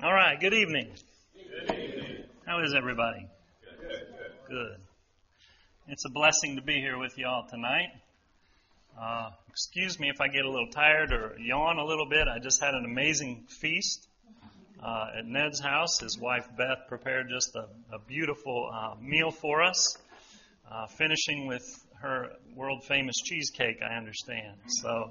All right, good evening. Good evening. How is everybody? Good. It's a blessing to be here with you all tonight. Excuse me if I get a little tired or yawn a little bit. I just had an amazing feast at Ned's house. His wife Beth prepared just a beautiful meal for us, finishing with her world-famous cheesecake, I understand. So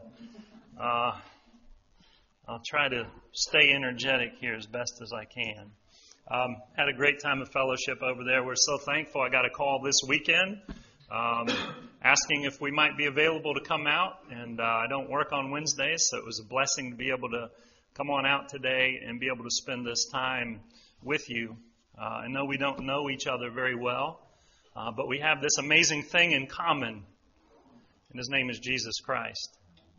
I'll try to stay energetic here as best as I can. Had a great time of fellowship over there. We're so thankful. I got a call this weekend asking if we might be available to come out, and I don't work on Wednesdays, so it was a blessing to be able to come on out today and be able to spend this time with you. I know we don't know each other very well, but we have this amazing thing in common, and His name is Jesus Christ.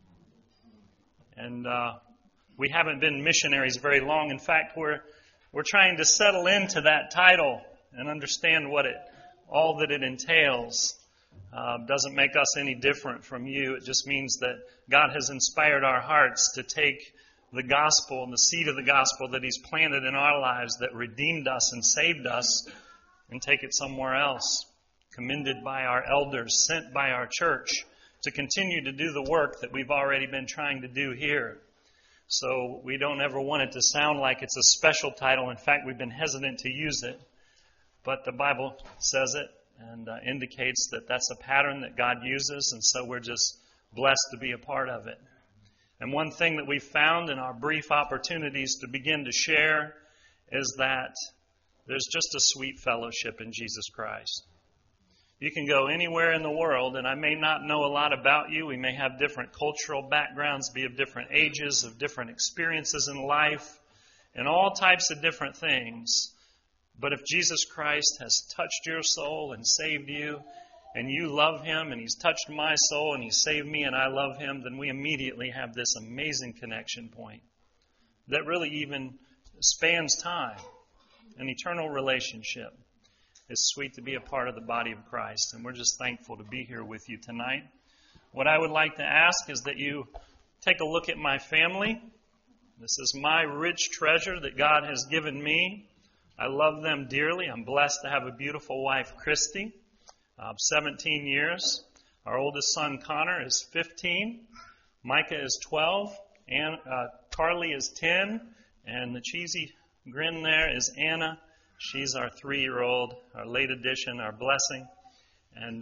And we haven't been missionaries very long. In fact, we're trying to settle into that title and understand all that it entails. Doesn't make us any different from you. It just means that God has inspired our hearts to take the gospel and the seed of the gospel that He's planted in our lives that redeemed us and saved us and take it somewhere else, commended by our elders, sent by our church to continue to do the work that we've already been trying to do here. So we don't ever want it to sound like it's a special title. In fact, we've been hesitant to use it. But the Bible says it and indicates that that's a pattern that God uses. And so we're just blessed to be a part of it. And one thing that we've found in our brief opportunities to begin to share is that there's just a sweet fellowship in Jesus Christ. You can go anywhere in the world, and I may not know a lot about you. We may have different cultural backgrounds, be of different ages, of different experiences in life, and all types of different things. But if Jesus Christ has touched your soul and saved you, and you love Him, and He's touched my soul, and He's saved me, and I love Him, then we immediately have this amazing connection point that really even spans time, an eternal relationship. It's sweet to be a part of the body of Christ, and we're just thankful to be here with you tonight. What I would like to ask is that you take a look at my family. This is my rich treasure that God has given me. I love them dearly. I'm blessed to have a beautiful wife, Christy, 17 years. Our oldest son, Connor, is 15. Micah is 12. And Carly is 10. And the cheesy grin there is Anna. She's our 3-year-old, our late addition, our blessing. And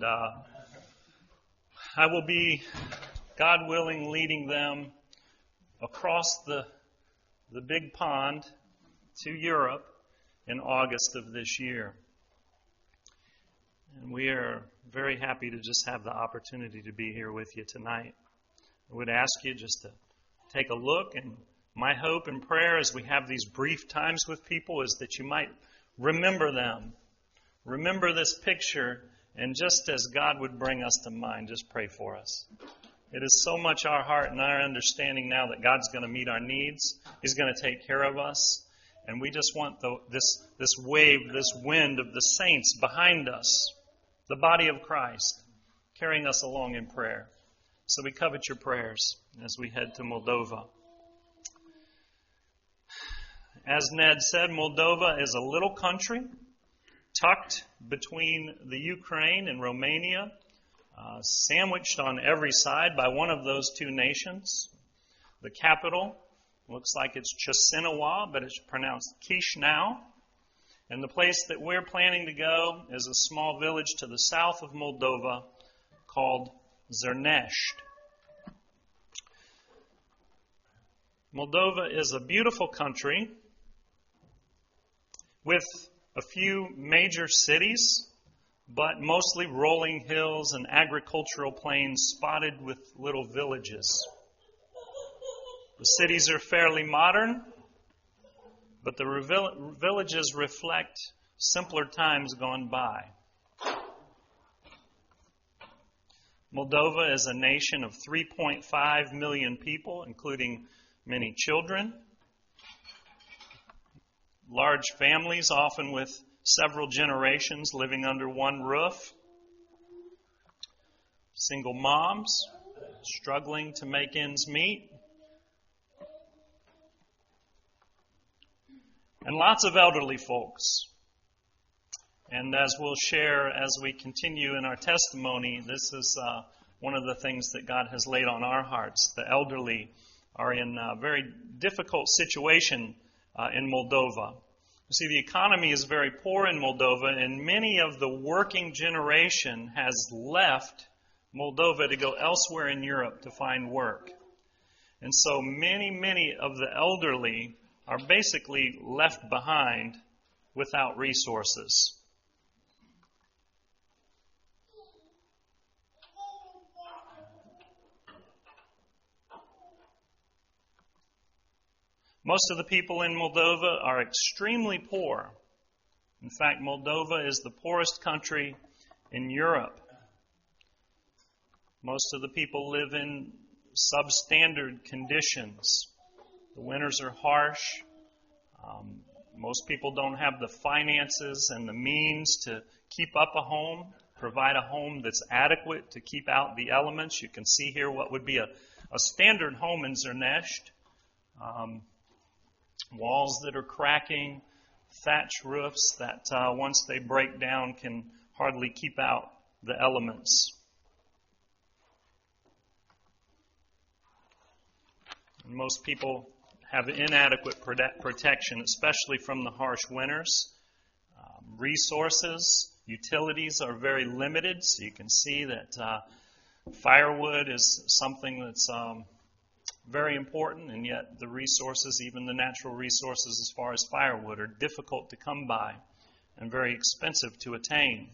I will be, God willing, leading them across the big pond to Europe in August of this year. And we are very happy to just have the opportunity to be here with you tonight. I would ask you just to take a look, and my hope and prayer as we have these brief times with people is that you might remember them. Remember this picture, and just as God would bring us to mind, just pray for us. It is so much our heart and our understanding now that God's going to meet our needs. He's going to take care of us. And we just want this wave, this wind of the saints behind us, the body of Christ, carrying us along in prayer. So we covet your prayers as we head to Moldova. As Ned said, Moldova is a little country tucked between the Ukraine and Romania, sandwiched on every side by one of those two nations. The capital looks like it's Chisinau, but it's pronounced Chisinau. And the place that we're planning to go is a small village to the south of Moldova called Zernesht. Moldova is a beautiful country with a few major cities, but mostly rolling hills and agricultural plains spotted with little villages. The cities are fairly modern, but the villages reflect simpler times gone by. Moldova is a nation of 3.5 million people, including many children. Large families, often with several generations living under one roof. Single moms struggling to make ends meet. and lots of elderly folks. And as we'll share as we continue in our testimony, this is one of the things that God has laid on our hearts. The elderly are in a very difficult situation in Moldova. You see, the economy is very poor in Moldova, and many of the working generation has left Moldova to go elsewhere in Europe to find work. And so many of the elderly are basically left behind without resources. Most of the people in Moldova are extremely poor. In fact, Moldova is the poorest country in Europe. Most of the people live in substandard conditions. The winters are harsh. Most people don't have the finances and the means to keep up a home, provide a home that's adequate to keep out the elements. You can see here what would be a standard home in Zrnești. Walls that are cracking, thatch roofs that once they break down can hardly keep out the elements. And most people have inadequate protection, especially from the harsh winters. Resources, utilities are very limited, so you can see that firewood is something that's very important, and yet the resources, even the natural resources as far as firewood, are difficult to come by and very expensive to attain.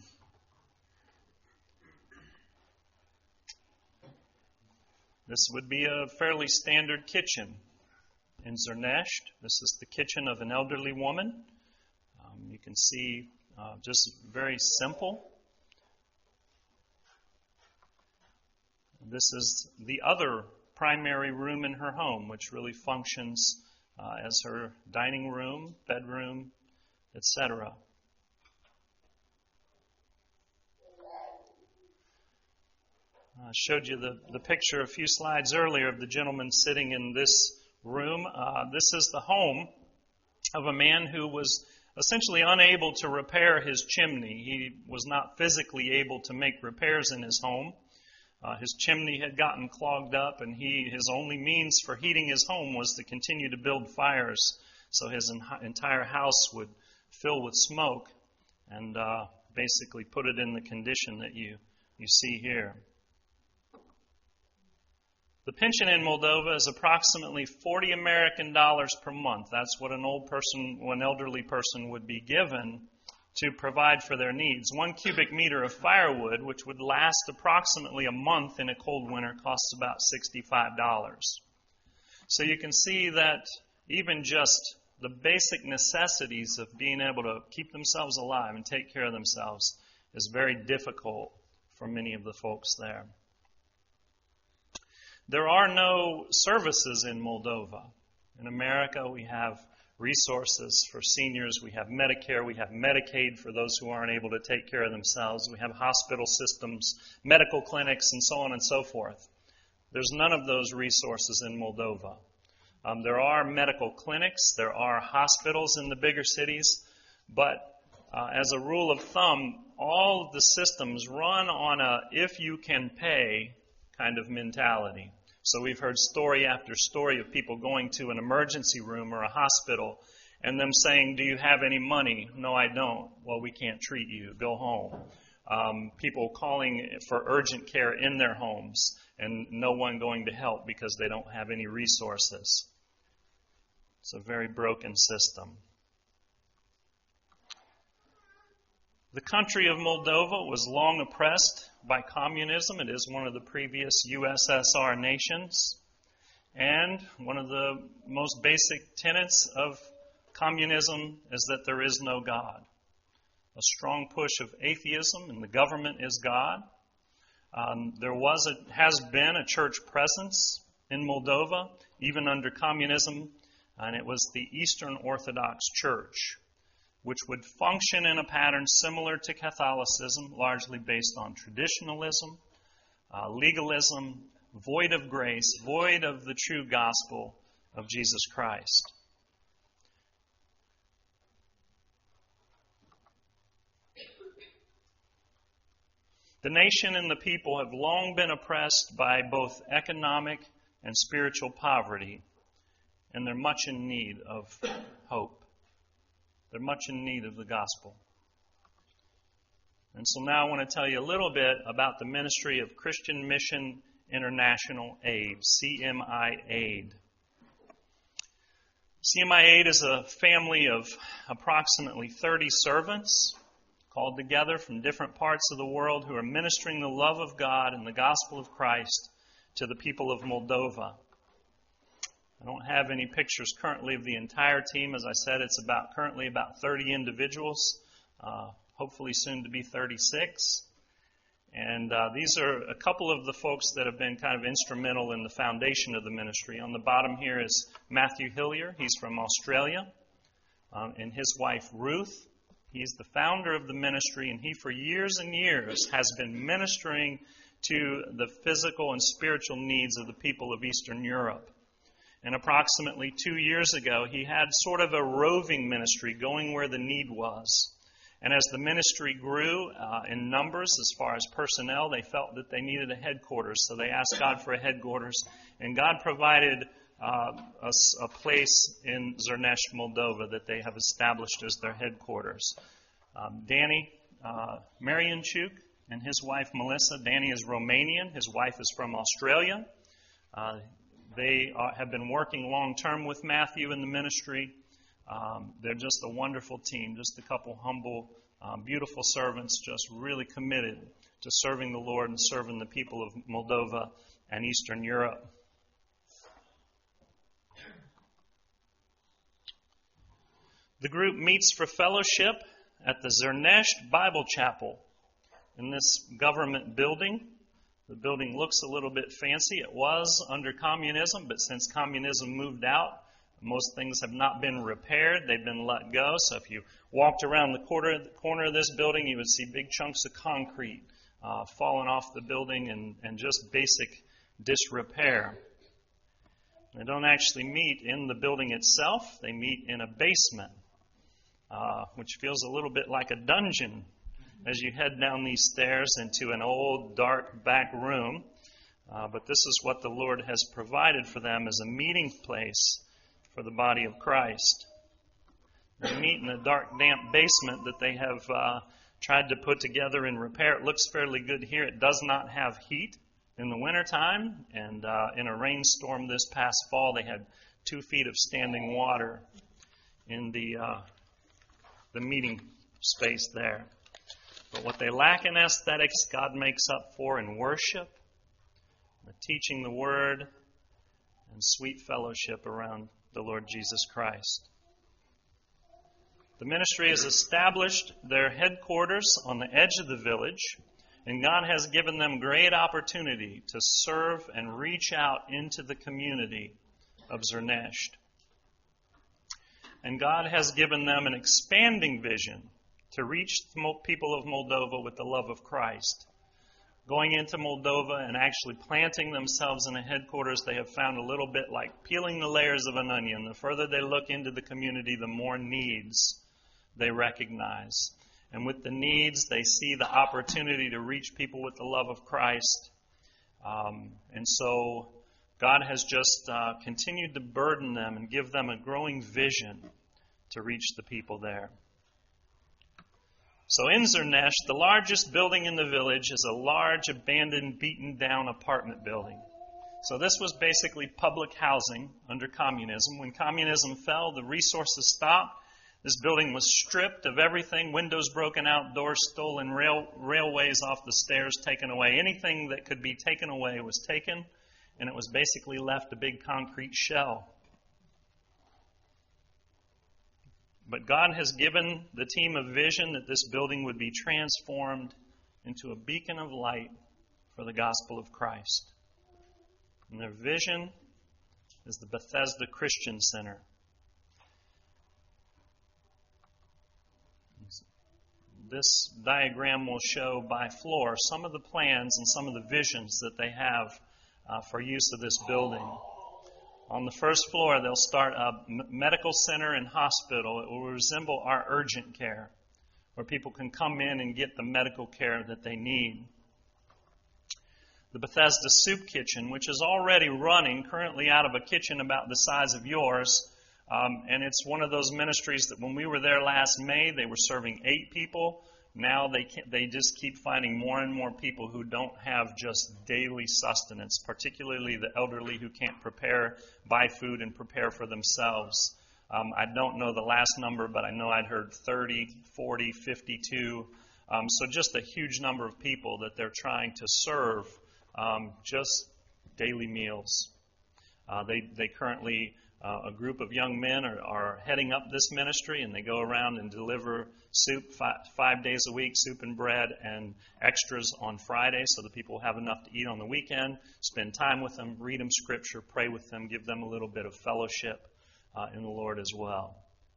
This would be a fairly standard kitchen in Zrnești. This is the kitchen of an elderly woman. You can see just very simple. This is the other primary room in her home, which really functions as her dining room, bedroom, etc. I showed you the picture a few slides earlier of the gentleman sitting in this room. This is the home of a man who was essentially unable to repair his chimney. He was not physically able to make repairs in his home. His chimney had gotten clogged up, and his only means for heating his home was to continue to build fires so his entire house would fill with smoke and basically put it in the condition that you see here. The pension in Moldova is approximately $40 American per month. That's what an elderly person would be given to provide for their needs. 1 cubic meter of firewood, which would last approximately a month in a cold winter, costs about $65. So you can see that even just the basic necessities of being able to keep themselves alive and take care of themselves is very difficult for many of the folks there. There are no services in Moldova. In America, we have resources for seniors. We have Medicare. We have Medicaid for those who aren't able to take care of themselves. We have hospital systems, medical clinics, and so on and so forth. There's none of those resources in Moldova. There are medical clinics. There are hospitals in the bigger cities. But as a rule of thumb, all of the systems run on a if you can pay kind of mentality. So we've heard story after story of people going to an emergency room or a hospital and them saying, "Do you have any money?" "No, I don't." "Well, we can't treat you. Go home." People calling for urgent care in their homes and no one going to help because they don't have any resources. It's a very broken system. The country of Moldova was long oppressed by communism. It is one of the previous USSR nations. And one of the most basic tenets of communism is that there is no God. A strong push of atheism, and the government is God. There has been a church presence in Moldova, even under communism, and it was the Eastern Orthodox Church, which would function in a pattern similar to Catholicism, largely based on traditionalism, legalism, void of grace, void of the true gospel of Jesus Christ. The nation and the people have long been oppressed by both economic and spiritual poverty, and they're much in need of hope. They're much in need of the gospel. And so now I want to tell you a little bit about the ministry of Christian Mission International Aid, CMI Aid. CMI Aid is a family of approximately 30 servants called together from different parts of the world who are ministering the love of God and the gospel of Christ to the people of Moldova. I don't have any pictures currently of the entire team. As I said, it's currently about 30 individuals, hopefully soon to be 36. And these are a couple of the folks that have been kind of instrumental in the foundation of the ministry. On the bottom here is Matthew Hillier. He's from Australia. And his wife, Ruth. He's the founder of the ministry, and he for years and years has been ministering to the physical and spiritual needs of the people of Eastern Europe. And approximately 2 years ago, he had sort of a roving ministry going where the need was. And as the ministry grew in numbers as far as personnel, they felt that they needed a headquarters. So they asked God for a headquarters. And God provided a place in Zrnești, Moldova, that they have established as their headquarters. Danny Marianchuk and his wife Melissa. Danny is Romanian. His wife is from Australia. They have been working long-term with Matthew in the ministry. They're just a wonderful team, just a couple humble, beautiful servants, just really committed to serving the Lord and serving the people of Moldova and Eastern Europe. The group meets for fellowship at the Zrnești Bible Chapel in this government building. The building looks a little bit fancy. It was under communism, but since communism moved out, most things have not been repaired. They've been let go. So if you walked around the corner of this building, you would see big chunks of concrete falling off the building and just basic disrepair. They don't actually meet in the building itself. They meet in a basement, which feels a little bit like a dungeon as you head down these stairs into an old, dark back room. But this is what the Lord has provided for them as a meeting place for the body of Christ. They meet in a dark, damp basement that they have tried to put together and repair. It looks fairly good here. It does not have heat in the wintertime, and in a rainstorm this past fall, they had 2 feet of standing water in the meeting space there. But what they lack in aesthetics, God makes up for in worship, teaching the Word, and sweet fellowship around the Lord Jesus Christ. The ministry has established their headquarters on the edge of the village, and God has given them great opportunity to serve and reach out into the community of Zrnești. And God has given them an expanding vision to reach the people of Moldova with the love of Christ. Going into Moldova and actually planting themselves in a headquarters, they have found a little bit like peeling the layers of an onion. The further they look into the community, the more needs they recognize. And with the needs, they see the opportunity to reach people with the love of Christ. And so God has just continued to burden them and give them a growing vision to reach the people there. So in Zrnești, the largest building in the village is a large, abandoned, beaten-down apartment building. So this was basically public housing under communism. When communism fell, the resources stopped. This building was stripped of everything, windows broken out, doors stolen, railways off the stairs taken away. Anything that could be taken away was taken, and it was basically left a big concrete shell. But God has given the team a vision that this building would be transformed into a beacon of light for the gospel of Christ. And their vision is the Bethesda Christian Center. This diagram will show by floor some of the plans and some of the visions that they have for use of this building. On the first floor, they'll start a medical center and hospital. It will resemble our urgent care, where people can come in and get the medical care that they need. the Bethesda Soup Kitchen, which is already running currently out of a kitchen about the size of yours. And it's one of those ministries that when we were there last May, they were serving 8 people. Now they just keep finding more and more people who don't have just daily sustenance, particularly the elderly who can't buy food and prepare for themselves. I don't know the last number, but I know I'd heard 30, 40, 52. So just a huge number of people that they're trying to serve just daily meals. They currently, a group of young men are heading up this ministry, and they go around and deliver soup 5 days a week, soup and bread, and extras on Friday so that people have enough to eat on the weekend, spend time with them, read them scripture, pray with them, give them a little bit of fellowship in the Lord as well.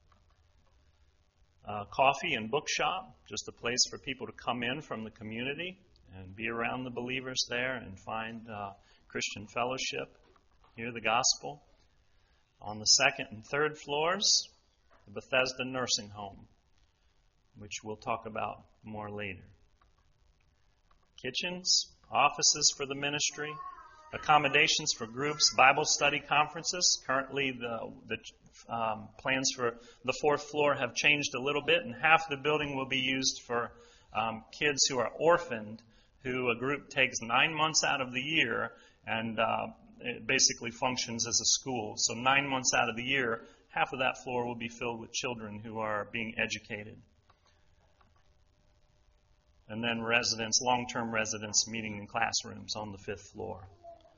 Coffee and bookshop, just a place for people to come in from the community and be around the believers there and find Christian fellowship, hear the gospel. On the 2nd and 3rd floors, the Bethesda Nursing Home, which we'll talk about more later. Kitchens, offices for the ministry, accommodations for groups, Bible study conferences. Currently, the plans for the 4th floor have changed a little bit, and half the building will be used for kids who are orphaned, who a group takes 9 months out of the year, and it basically functions as a school. So 9 months out of the year, half of that floor will be filled with children who are being educated. And then residents, long-term residents, meeting in classrooms on the 5th floor.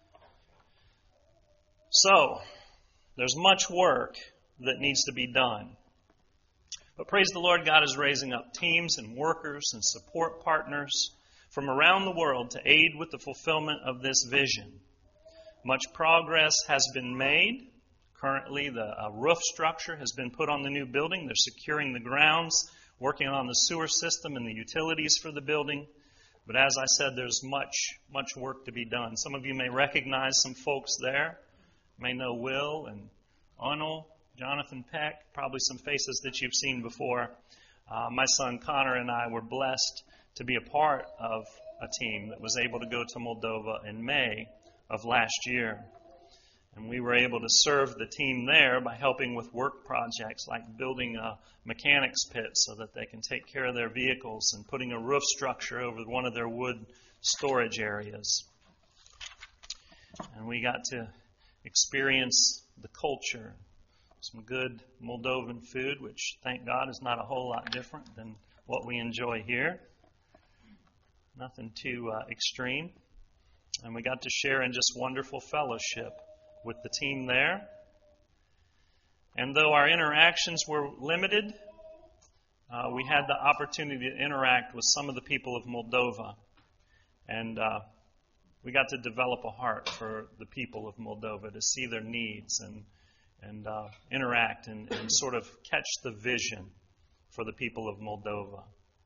So, there's much work that needs to be done. But praise the Lord, God is raising up teams and workers and support partners from around the world to aid with the fulfillment of this vision. Much progress has been made. Currently, the roof structure has been put on the new building. They're securing the grounds, working on the sewer system and the utilities for the building. But as I said, there's much work to be done. Some of you may recognize some folks there. You may know Will and Arnold, Jonathan Peck, probably some faces that you've seen before. My son Connor and I were blessed to be a part of a team that was able to go to Moldova in May of last year. And we were able to serve the team there by helping with work projects like building a mechanics pit so that they can take care of their vehicles and putting a roof structure over one of their wood storage areas. And we got to experience the culture, some good Moldovan food, which, thank God, is not a whole lot different than what we enjoy here. Nothing too extreme. And we got to share in just wonderful fellowship with the team there. And though our interactions were limited, we had the opportunity to interact with some of the people of Moldova. And we got to develop a heart for the people of Moldova, to see their needs and interact and sort of catch the vision for the people of Moldova.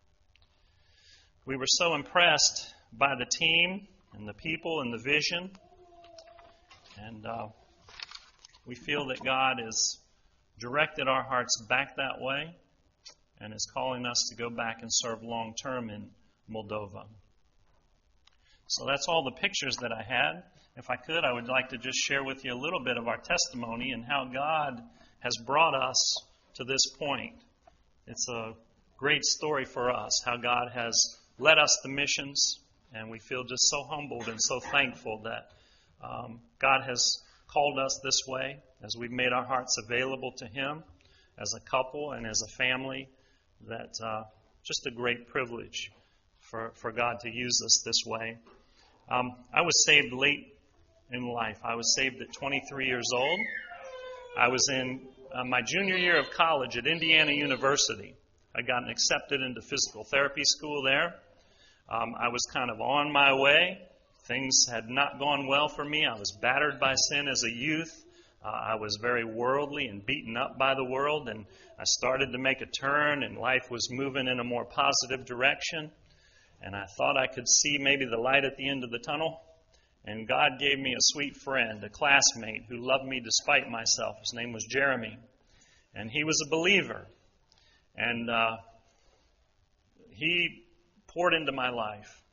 We were so impressed by the team and the people and the vision. And we feel that God has directed our hearts back that way and is calling us to go back and serve long term in Moldova. So that's all the pictures that I had. If I could, I would like to just share with you a little bit of our testimony and how God has brought us to this point. It's a great story for us, how God has led us to missions, and we feel just so humbled and so thankful that God has called us this way as we've made our hearts available to Him as a couple and as a family. That just a great privilege for God to use us this way. I was saved late in life. I was saved at 23 years old. I was in my junior year of college at Indiana University. I'd gotten accepted into physical therapy school there. I was kind of on my way. Things had not gone well for me. I was battered by sin as a youth. I was very worldly and beaten up by the world, and I started to make a turn, and life was moving in a more positive direction. And I thought I could see maybe the light at the end of the tunnel. And God gave me a sweet friend, a classmate who loved me despite myself. His name was Jeremy. And he was a believer. And he poured into my life.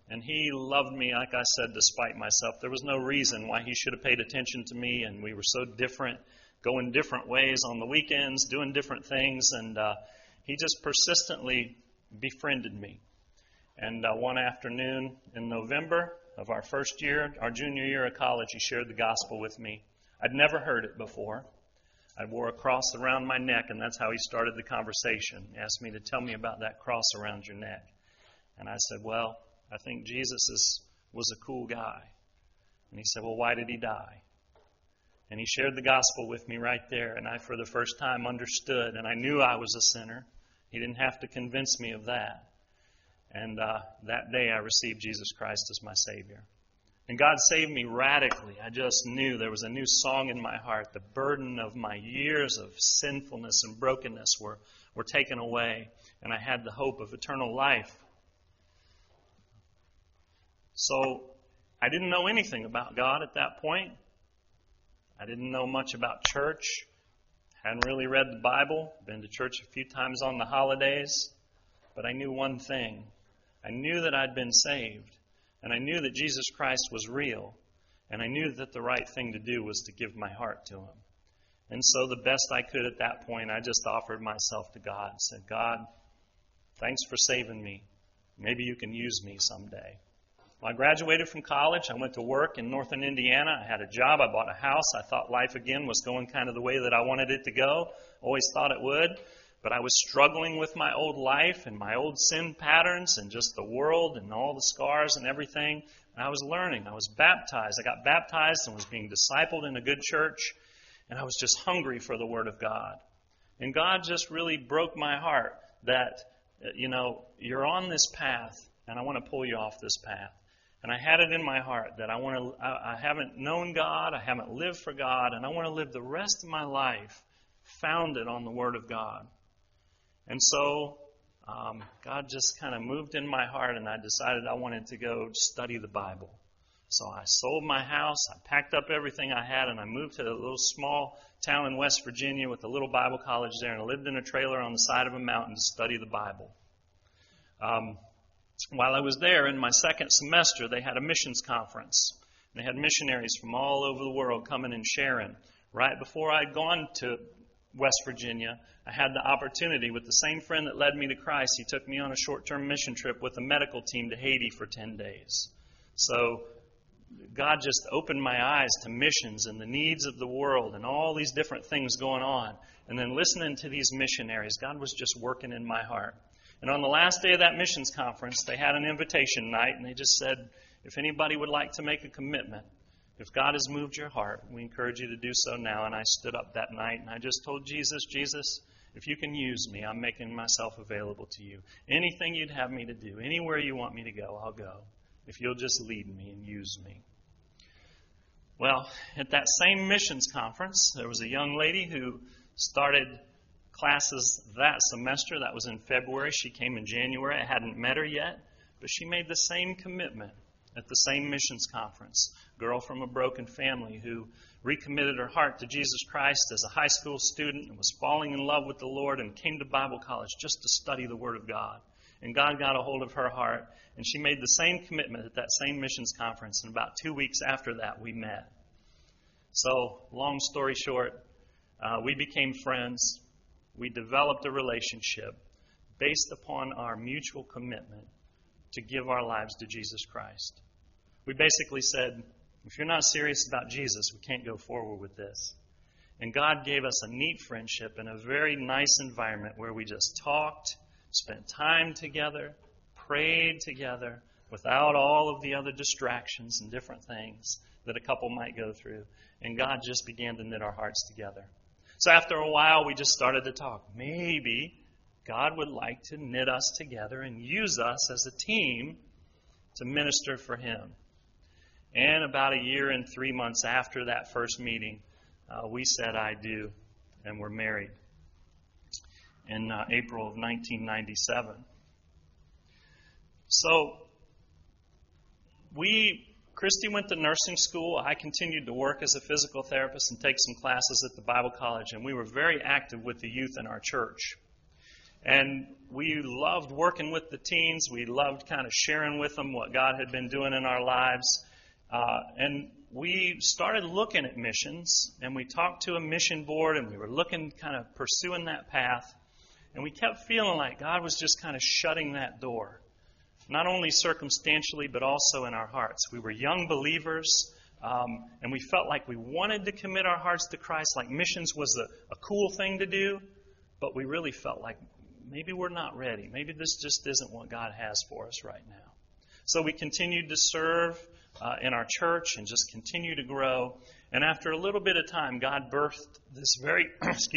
And he loved me, like I said, despite myself. There was no reason why he should have paid attention to me, and we were so different, going different ways on the weekends, doing different things, and he just persistently befriended me. And one afternoon in November of our first year, our junior year of college, he shared the gospel with me. I'd never heard it before. I wore a cross around my neck, and that's how he started the conversation. He asked me to tell me about that cross around your neck. And I said, well, I think Jesus was a cool guy. And he said, well, why did he die? And he shared the gospel with me right there, and I, for the first time, understood, and I knew I was a sinner. He didn't have to convince me of that. And that day I received Jesus Christ as my Savior. And God saved me radically. I just knew there was a new song in my heart. The burden of my years of sinfulness and brokenness were taken away, and I had the hope of eternal life. So I didn't know anything about God at that point. I didn't know much about church. Hadn't really read the Bible. Been to church a few times on the holidays. But I knew one thing. I knew that I'd been saved. And I knew that Jesus Christ was real. And I knew that the right thing to do was to give my heart to Him. And so the best I could at that point, I just offered myself to God and said, God, thanks for saving me. Maybe you can use me someday. When I graduated from college, I went to work in northern Indiana. I had a job. I bought a house. I thought life again was going kind of the way that I wanted it to go. Always thought it would. But I was struggling with my old life and my old sin patterns and just the world and all the scars and everything. And I was learning. I was baptized. I got baptized and was being discipled in a good church. And I was just hungry for the Word of God. And God just really broke my heart that, you're on this path, and I want to pull you off this path. And I had it in my heart that I haven't known God, I haven't lived for God, and I want to live the rest of my life founded on the Word of God. And so God just kind of moved in my heart, and I decided I wanted to go study the Bible. So I sold my house, I packed up everything I had, and I moved to a little small town in West Virginia with a little Bible college there, and I lived in a trailer on the side of a mountain to study the Bible. While I was there, in my second semester, they had a missions conference. They had missionaries from all over the world coming and sharing. Right before I'd gone to West Virginia, I had the opportunity with the same friend that led me to Christ. He took me on a short-term mission trip with a medical team to Haiti for 10 days. So God just opened my eyes to missions and the needs of the world and all these different things going on. And then listening to these missionaries, God was just working in my heart. And on the last day of that missions conference, they had an invitation night, and they just said, if anybody would like to make a commitment, if God has moved your heart, we encourage you to do so now. And I stood up that night, and I just told Jesus, if you can use me, I'm making myself available to you. Anything you'd have me to do, anywhere you want me to go, I'll go. If you'll just lead me and use me. Well, at that same missions conference, there was a young lady who started classes that semester. That was in February. She came in January. I hadn't met her yet, but she made the same commitment at the same missions conference. A girl from a broken family who recommitted her heart to Jesus Christ as a high school student and was falling in love with the Lord and came to Bible college just to study the Word of God. And God got a hold of her heart, and she made the same commitment at that same missions conference. And about 2 weeks after that, we met. So, long story short, we became friends. We developed a relationship based upon our mutual commitment to give our lives to Jesus Christ. We basically said, if you're not serious about Jesus, we can't go forward with this. And God gave us a neat friendship in a very nice environment where we just talked, spent time together, prayed together, without all of the other distractions and different things that a couple might go through. And God just began to knit our hearts together. So after a while, we just started to talk. Maybe God would like to knit us together and use us as a team to minister for Him. And about a year and 3 months after that first meeting, we said I do, and we're married in April of 1997. So Christy went to nursing school. I continued to work as a physical therapist and take some classes at the Bible college, and we were very active with the youth in our church. And we loved working with the teens. We loved kind of sharing with them what God had been doing in our lives. And we started looking at missions, and we talked to a mission board, and we were looking, kind of pursuing that path. And we kept feeling like God was just kind of shutting that door, not only circumstantially, but also in our hearts. We were young believers, and we felt like we wanted to commit our hearts to Christ, like missions was a cool thing to do, but we really felt like maybe we're not ready. Maybe this just isn't what God has for us right now. So we continued to serve in our church and just continue to grow. And after a little bit of time, God birthed this very,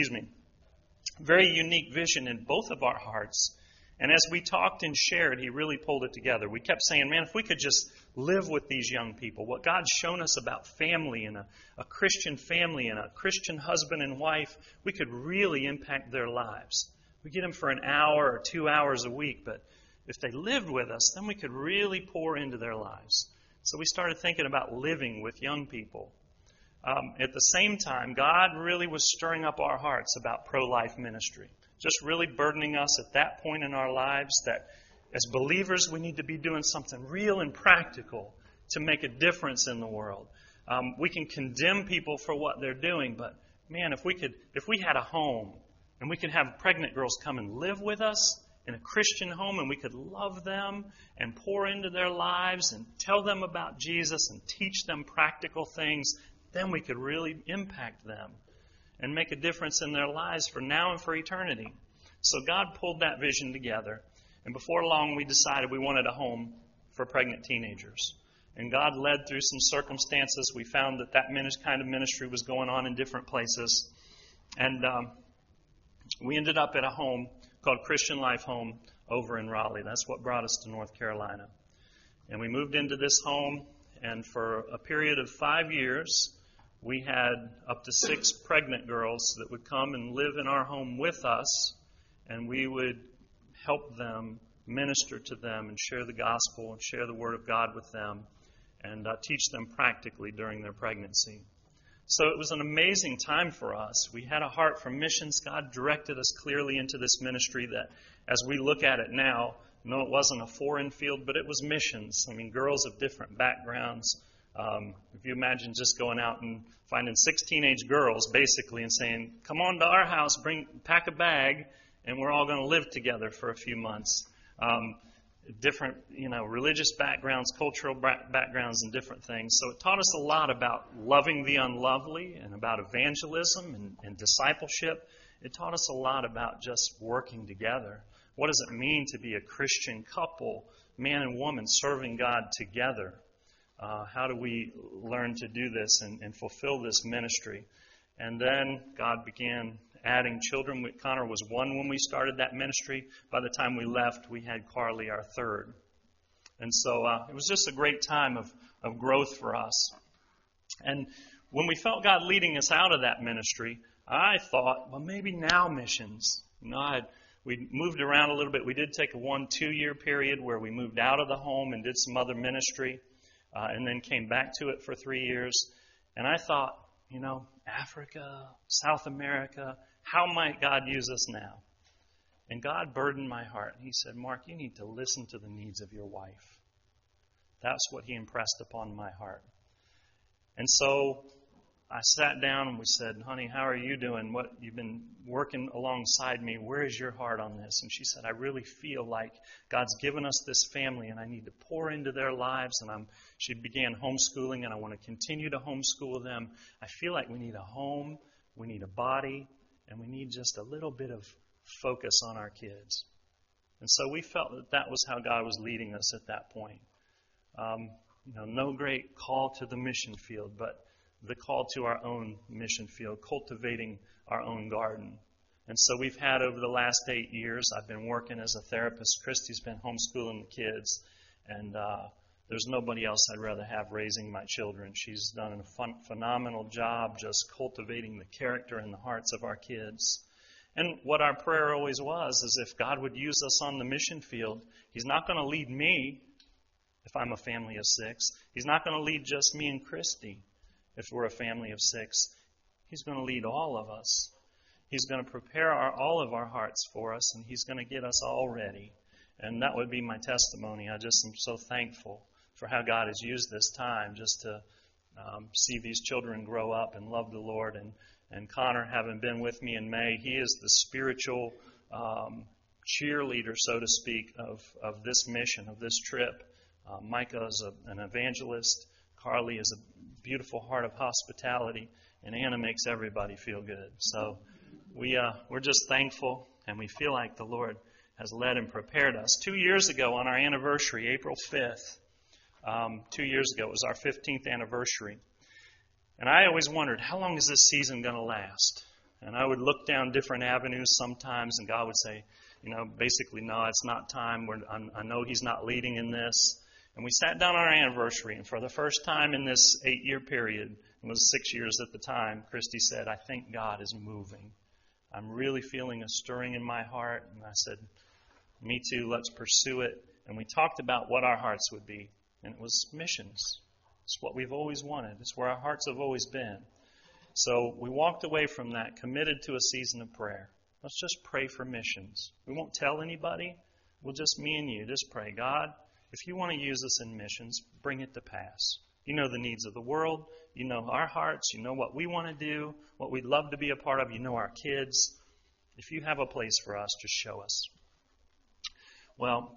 very unique vision in both of our hearts. And as we talked and shared, He really pulled it together. We kept saying, man, if we could just live with these young people, what God's shown us about family and a Christian family and a Christian husband and wife, we could really impact their lives. We get them for an hour or 2 hours a week, but if they lived with us, then we could really pour into their lives. So we started thinking about living with young people. At the same time, God really was stirring up our hearts about pro-life ministry, just really burdening us at that point in our lives that as believers we need to be doing something real and practical to make a difference in the world. We can condemn people for what they're doing, but man, if we had a home and we could have pregnant girls come and live with us in a Christian home, and we could love them and pour into their lives and tell them about Jesus and teach them practical things, then we could really impact them and make a difference in their lives for now and for eternity. So God pulled that vision together, and before long we decided we wanted a home for pregnant teenagers. And God led through some circumstances. We found that kind of ministry was going on in different places. And we ended up at a home called Christian Life Home over in Raleigh. That's what brought us to North Carolina. And we moved into this home, and for a period of 5 years, we had up to 6 pregnant girls that would come and live in our home with us, and we would help them, minister to them, and share the gospel and share the Word of God with them, and teach them practically during their pregnancy. So it was an amazing time for us. We had a heart for missions. God directed us clearly into this ministry that, as we look at it now, no, it wasn't a foreign field, but it was missions. I mean, girls of different backgrounds. If you imagine just going out and finding 6 teenage girls, basically, and saying, come on to our house, pack a bag, and we're all going to live together for a few months. Different, religious backgrounds, cultural backgrounds, and different things. So it taught us a lot about loving the unlovely and about evangelism and discipleship. It taught us a lot about just working together. What does it mean to be a Christian couple, man and woman, serving God together? How do we learn to do this and fulfill this ministry? And then God began adding children. Connor was 1 when we started that ministry. By the time we left, we had Carly, our 3rd. And so it was just a great time of growth for us. And when we felt God leading us out of that ministry, I thought, well, maybe now missions. We moved around a little bit. We did take a 1-2 year period where we moved out of the home and did some other ministry, and then came back to it for 3 years. And I thought, Africa, South America, how might God use us now? And God burdened my heart. He said, Mark, you need to listen to the needs of your wife. That's what He impressed upon my heart. And so I sat down and we said, honey, how are you doing? You've been working alongside me. Where is your heart on this? And she said, I really feel like God's given us this family and I need to pour into their lives. And she began homeschooling, and I want to continue to homeschool them. I feel like we need a home, we need a body, and we need just a little bit of focus on our kids. And so we felt that was how God was leading us at that point. No great call to the mission field, but the call to our own mission field, cultivating our own garden. And so we've had, over the last 8 years, I've been working as a therapist. Christy's been homeschooling the kids, and there's nobody else I'd rather have raising my children. She's done a phenomenal job just cultivating the character and the hearts of our kids. And what our prayer always was is if God would use us on the mission field, He's not going to lead me if I'm a family of 6. He's not going to lead just me and Christy if we're a family of 6. He's going to lead all of us. He's going to prepare all of our hearts for us, and He's going to get us all ready. And that would be my testimony. I just am so thankful for how God has used this time just to see these children grow up and love the Lord. And Connor, having been with me in May, he is the spiritual cheerleader, so to speak, of this mission, of this trip. Micah is an evangelist. Carly is a beautiful heart of hospitality. And Anna makes everybody feel good. So we're just thankful, and we feel like the Lord has led and prepared us. 2 years ago on our anniversary, April 5th, 2 years ago, it was our 15th anniversary. And I always wondered, how long is this season going to last? And I would look down different avenues sometimes, and God would say, basically, no, it's not time. I know He's not leading in this. And we sat down on our anniversary, and for the first time in this 8-year period, it was 6 years at the time, Christy said, I think God is moving. I'm really feeling a stirring in my heart. And I said, me too, let's pursue it. And we talked about what our hearts would be. And it was missions. It's what we've always wanted. It's where our hearts have always been. So we walked away from that, committed to a season of prayer. Let's just pray for missions. We won't tell anybody. We'll just, me and you, just pray. God, if you want to use us in missions, bring it to pass. You know the needs of the world. You know our hearts. You know what we want to do, what we'd love to be a part of. You know our kids. If you have a place for us, just show us. Well,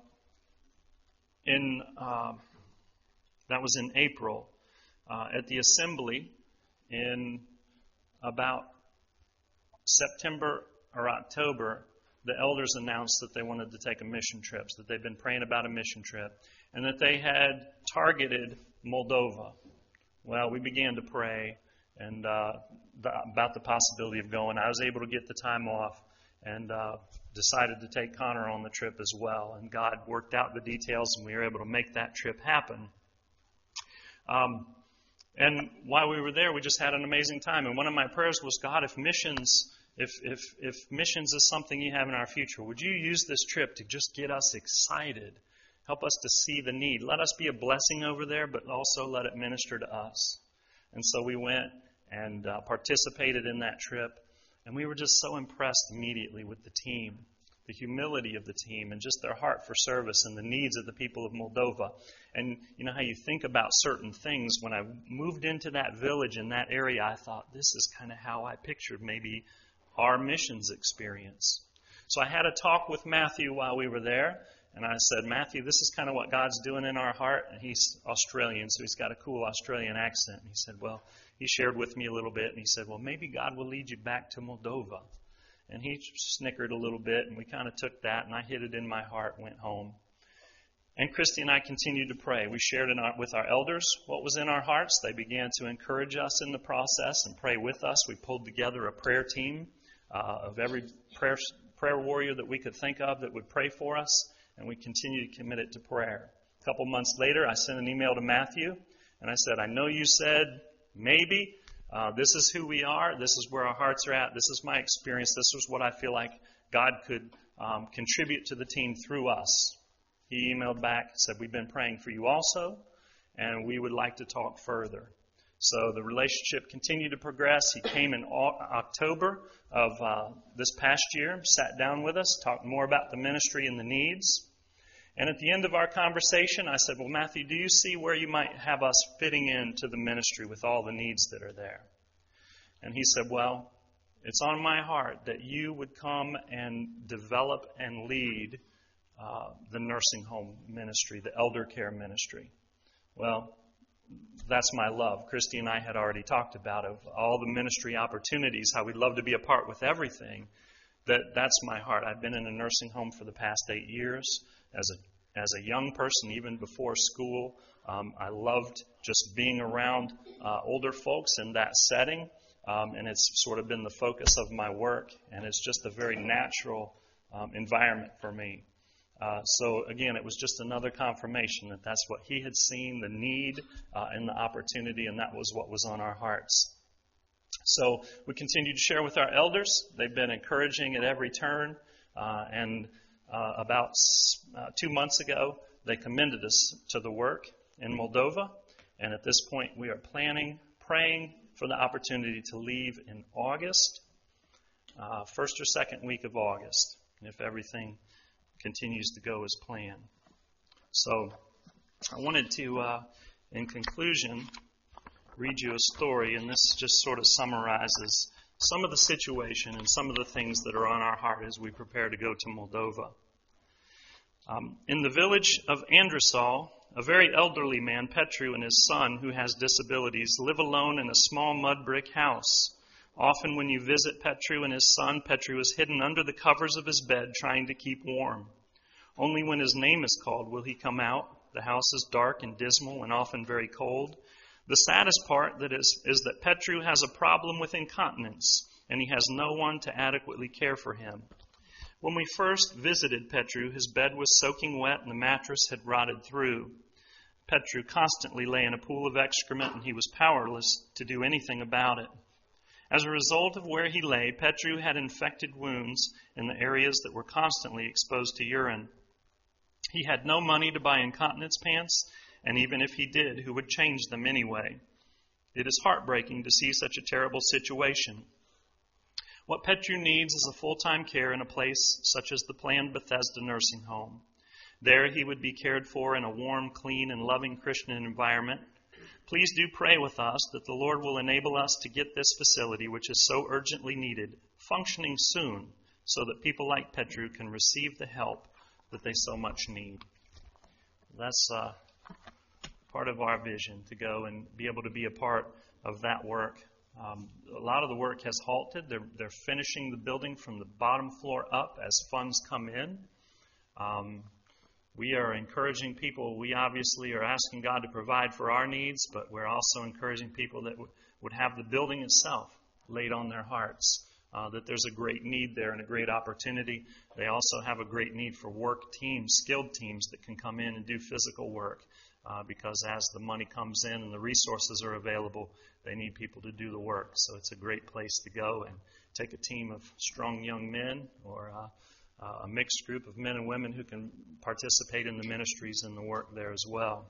that was in April. At the assembly in about September or October, the elders announced that they wanted to take a mission trip, that they'd been praying about a mission trip, and that they had targeted Moldova. Well, we began to pray and about the possibility of going. I was able to get the time off and decided to take Connor on the trip as well. And God worked out the details, and we were able to make that trip happen. And while we were there, we just had an amazing time. And one of my prayers was, God, if missions is something you have in our future, would you use this trip to just get us excited? Help us to see the need. Let us be a blessing over there, but also let it minister to us. And so we went and participated in that trip. And we were just so impressed immediately with the team, the humility of the team, and just their heart for service and the needs of the people of Moldova. And you know how you think about certain things. When I moved into that village in that area, I thought, this is kind of how I pictured maybe our missions experience. So I had a talk with Matthew while we were there. And I said, Matthew, this is kind of what God's doing in our heart. And he's Australian, so he's got a cool Australian accent. And he said, well, he shared with me a little bit. And he said, well, maybe God will lead you back to Moldova. And he snickered a little bit. And we kind of took that. And I hid it in my heart and went home. And Christy and I continued to pray. We shared with our elders what was in our hearts. They began to encourage us in the process and pray with us. We pulled together a prayer team of every prayer warrior that we could think of that would pray for us. And we continue to commit it to prayer. A couple months later, I sent an email to Matthew, and I said, I know you said maybe. This is who we are. This is where our hearts are at. This is my experience. This is what I feel like God could contribute to the team through us. He emailed back and said, we've been praying for you also, and we would like to talk further. So the relationship continued to progress. He came in October of this past year, sat down with us, talked more about the ministry and the needs. And at the end of our conversation, I said, well, Matthew, do you see where you might have us fitting into the ministry with all the needs that are there? And he said, well, it's on my heart that you would come and develop and lead the nursing home ministry, the elder care ministry. Well, that's my love. Christy and I had already talked about of all the ministry opportunities, how we'd love to be a part with everything. That's my heart. I've been in a nursing home for the past 8 years as a young person, even before school. I loved just being around older folks in that setting, and it's sort of been the focus of my work, and it's just a very natural environment for me. So again, it was just another confirmation that that's what he had seen, the need and the opportunity, and that was what was on our hearts. So we continue to share with our elders. They've been encouraging at every turn, and about 2 months ago, they commended us to the work in Moldova, and at this point, we are praying for the opportunity to leave in August first or second week of August, if everything continues to go as planned. So I wanted to, in conclusion, read you a story, and this just sort of summarizes some of the situation and some of the things that are on our heart as we prepare to go to Moldova. In the village of Andrusal, a very elderly man, Petru, and his son, who has disabilities, live alone in a small mud brick house. Often when you visit Petru and his son, Petru is hidden under the covers of his bed trying to keep warm. Only when his name is called will he come out. The house is dark and dismal and often very cold. The saddest part is that Petru has a problem with incontinence, and he has no one to adequately care for him. When we first visited Petru, his bed was soaking wet and the mattress had rotted through. Petru constantly lay in a pool of excrement, and he was powerless to do anything about it. As a result of where he lay, Petru had infected wounds in the areas that were constantly exposed to urine. He had no money to buy incontinence pants, and even if he did, who would change them anyway? It is heartbreaking to see such a terrible situation. What Petru needs is a full-time care in a place such as the planned Bethesda nursing home. There he would be cared for in a warm, clean, and loving Christian environment. Please do pray with us that the Lord will enable us to get this facility, which is so urgently needed, functioning soon, so that people like Petru can receive the help that they so much need. That's part of our vision, to go and be able to be a part of that work. A lot of the work has halted. They're finishing the building from the bottom floor up as funds come in. We are encouraging people. We obviously are asking God to provide for our needs, but we're also encouraging people that would have the building itself laid on their hearts, that there's a great need there and a great opportunity. They also have a great need for work teams, skilled teams that can come in and do physical work, because as the money comes in and the resources are available, they need people to do the work. So it's a great place to go and take a team of strong young men or a mixed group of men and women who can participate in the ministries and the work there as well.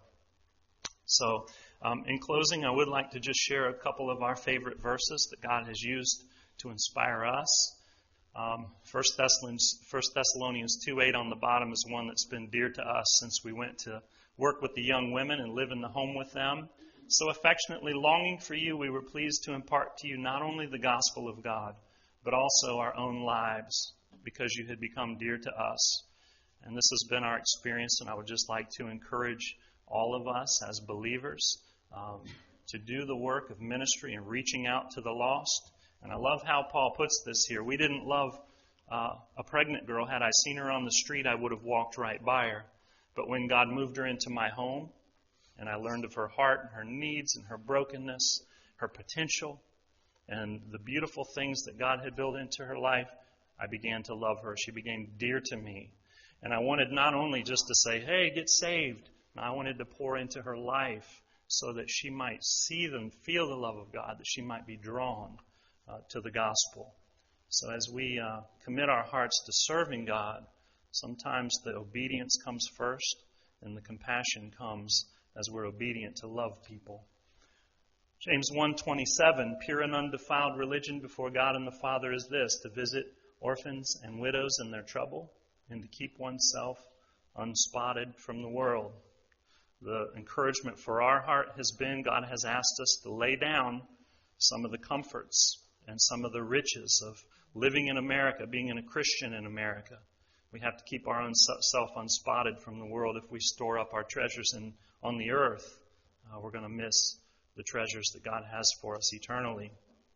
So in closing, I would like to just share a couple of our favorite verses that God has used to inspire us. 1 Thessalonians 2:8 on the bottom is one that's been dear to us since we went to work with the young women and live in the home with them. So affectionately longing for you, we were pleased to impart to you not only the gospel of God, but also our own lives, because you had become dear to us. And this has been our experience, and I would just like to encourage all of us as believers to do the work of ministry and reaching out to the lost. And I love how Paul puts this here. We didn't love a pregnant girl. Had I seen her on the street, I would have walked right by her. But when God moved her into my home, and I learned of her heart and her needs and her brokenness, her potential, and the beautiful things that God had built into her life, I began to love her. She became dear to me. And I wanted not only just to say, hey, get saved. I wanted to pour into her life so that she might see and feel the love of God, that she might be drawn to the gospel. So as we commit our hearts to serving God, sometimes the obedience comes first and the compassion comes as we're obedient to love people. James 1:27, pure and undefiled religion before God and the Father is this, to visit orphans and widows in their trouble and to keep oneself unspotted from the world. The encouragement for our heart has been God has asked us to lay down some of the comforts and some of the riches of living in America, being a Christian in America. We have to keep our own self unspotted from the world. If we store up our treasures on the earth, we're going to miss the treasures that God has for us eternally.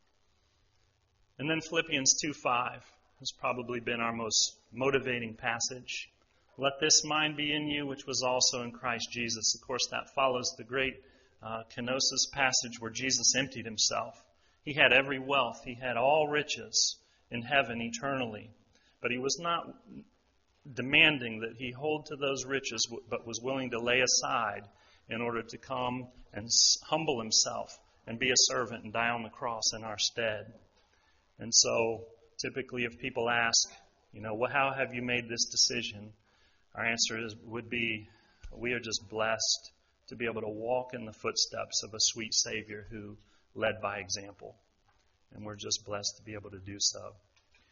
And then Philippians 2:5 has probably been our most motivating passage. Let this mind be in you, which was also in Christ Jesus. Of course, that follows the great kenosis passage where Jesus emptied himself. He had every wealth. He had all riches in heaven eternally. But he was not demanding that he hold to those riches, but was willing to lay aside in order to come and humble himself and be a servant and die on the cross in our stead. And so typically if people ask, well, how have you made this decision? Our answer would be, we are just blessed to be able to walk in the footsteps of a sweet Savior who led by example. And we're just blessed to be able to do so.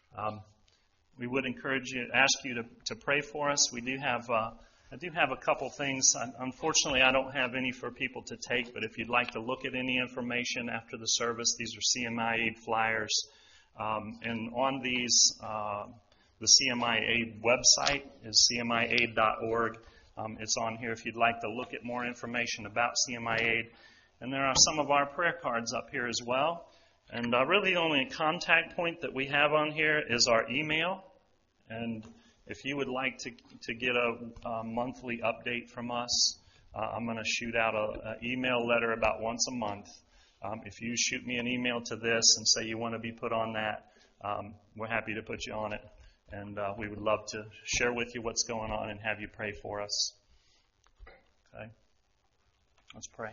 We would ask you to pray for us. I do have a couple things. Unfortunately, I don't have any for people to take, but if you'd like to look at any information after the service, these are CMI Aid flyers. And on these, the CMI Aid website is cmiaid.org. It's on here if you'd like to look at more information about CMI Aid. And there are some of our prayer cards up here as well. And really the only contact point that we have on here is our email. And if you would like to get a monthly update from us, I'm going to shoot out an email letter about once a month. If you shoot me an email to this and say you want to be put on that, we're happy to put you on it. And we would love to share with you what's going on and have you pray for us. Okay? Let's pray.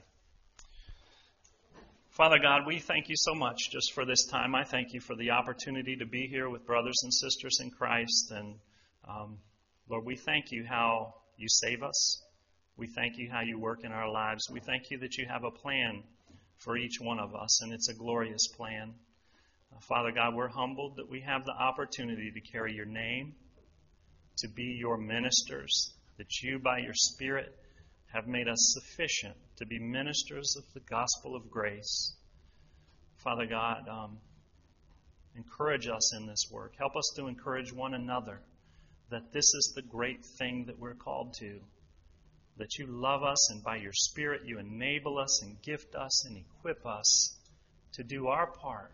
Father God, we thank you so much just for this time. I thank you for the opportunity to be here with brothers and sisters in Christ. And Lord, we thank you how you save us. We thank you how you work in our lives. We thank you that you have a plan for each one of us, and it's a glorious plan. Father God, we're humbled that we have the opportunity to carry your name, to be your ministers, that you, by your Spirit, have made us sufficient to be ministers of the gospel of grace. Father God, encourage us in this work. Help us to encourage one another that this is the great thing that we're called to, that you love us and by your Spirit you enable us and gift us and equip us to do our part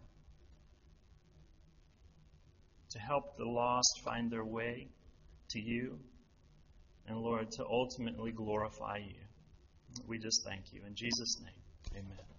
to help the lost find their way to you, and Lord, to ultimately glorify you. We just thank you. In Jesus' name, amen.